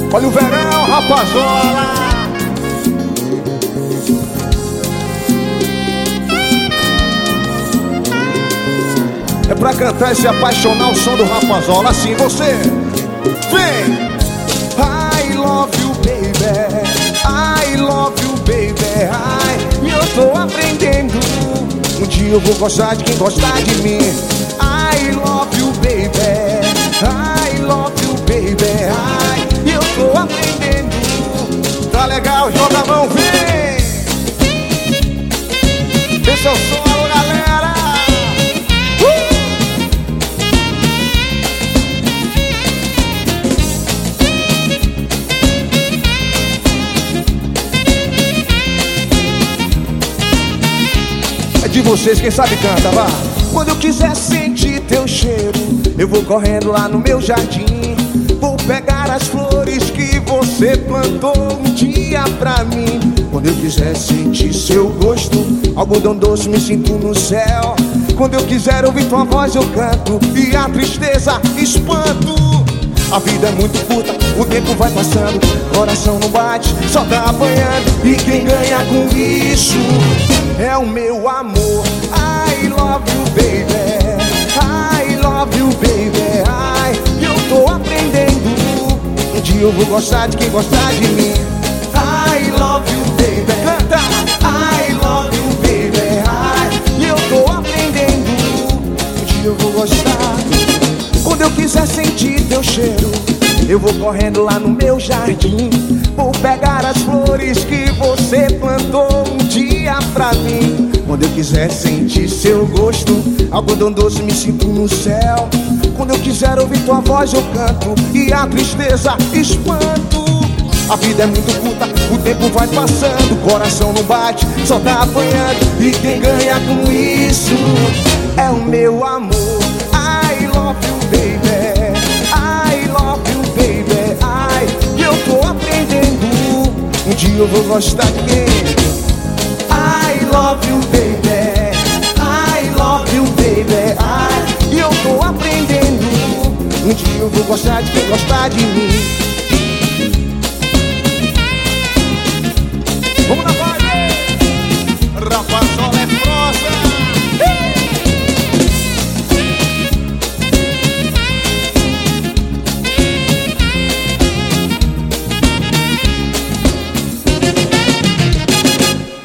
Olha o verão, rapazola. É pra cantar e se apaixonar o som do Rapazola. Assim você vem. I love you, baby. I love you, baby. Ai, eu tô aprendendo. Um dia eu vou gostar de quem gostar de mim. I love you, baby. I love you, baby. Ai, eu tô aprendendo. Tá legal, joga a mão, vem. Esse é o som, alô, galera. De vocês, quem sabe canta, vá. Quando eu quiser sentir teu cheiro, eu vou correndo lá no meu jardim. Vou pegar as flores que você plantou um dia pra mim. Quando eu quiser sentir seu gosto, algodão doce, me sinto no céu. Quando eu quiser ouvir tua voz, eu canto e a tristeza espanto. A vida é muito curta, o tempo vai passando, coração não bate, só tá apanhando. E quem ganha com isso é o meu amor. I love you, baby. I love you, baby. Ai, eu tô aprendendo. Um dia eu vou gostar de quem gostar de mim. I love you, baby. Canta! I love you, baby. Ai, eu tô aprendendo. Um dia eu vou gostar. Quando eu quiser sentir teu cheiro, eu vou correndo lá no meu jardim. Vou pegar as flores que você plantou um dia pra mim. Quando eu quiser sentir seu gosto, algodão doce, me sinto no céu. Quando eu quiser ouvir tua voz, eu canto e a tristeza espanto. A vida é muito curta, o tempo vai passando, o coração não bate, só tá apanhando. E quem ganha com isso é o meu amor. I love you, baby. I love you, baby. Ai, eu tô aprendendo. Um dia eu vou gostar de quem? I love you, baby. I love you, baby. Ai, eu tô aprendendo. Um dia eu vou gostar de quem gostar de mim. Vamos na vibe! Rapazola é